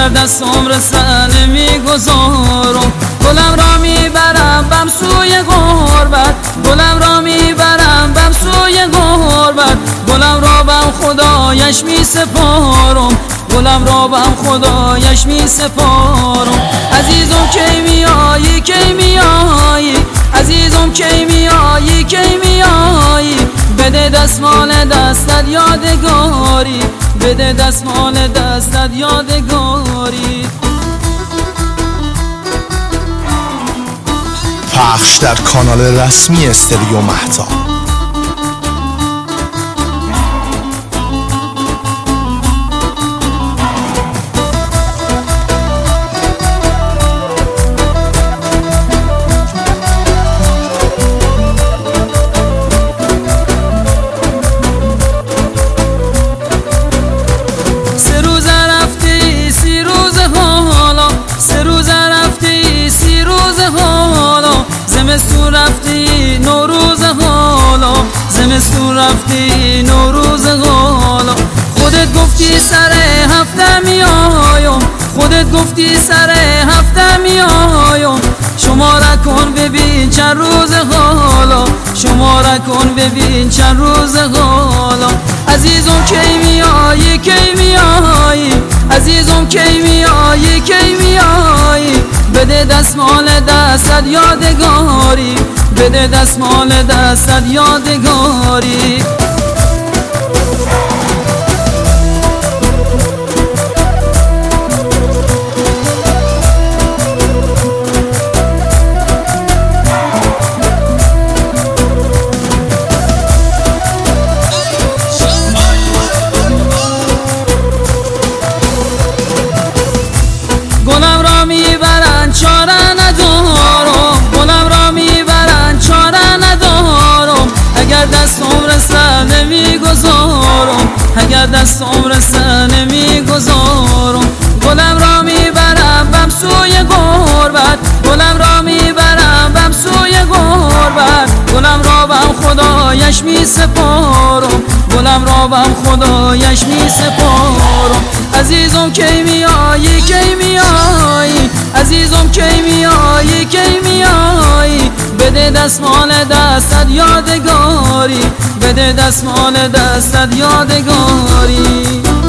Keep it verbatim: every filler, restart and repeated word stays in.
اگر دستم رسه نمیگذارم. گلم را میبرم بم سوی غربت، گلم را میبرم بم سوی غربت. گلم را بم خدایش میسپارم، گلم را بم خدایش میسپارم. عزیزم کی میایی کی میایی، عزیزم کی میایی کی میایی. بده دستمال دستت یادگاری، بده دستمال دستت یادگاری. پخش در کانال رسمی استریو مهتاب. زمستون رفتی نوروز حالا، زمستون رفتی نوروز حالا. خودت گفتی سر هفته میایم، خودت گفتی سر هفته میایم. شماره کن ببین چند روز حالا، شماره کن ببین چند روز حالا. عزیزم کی میایی کی میایی، عزیزم کی میایی کی میایی. بده دستمال دستت یادگاری، بده دستمال دستت یادگاری. گلم را میبرن چاره ندارم، گلم را میبرن چاره ندارم. اگر دستم رسه نمیگذارم، اگر دستم رسه نمیگذارم. گلم را میبرم بم سوی غربت، گلم را میبرم بم سوی غربت. گلم را بم خدایش میسپارم، گلم را بم خدایش میسپارم. عزیزم کی میایی کی میایی، عزیزم کی میایی کی میایی. بده دستمال دستت یادگاری، بده دستمال دستت یادگاری.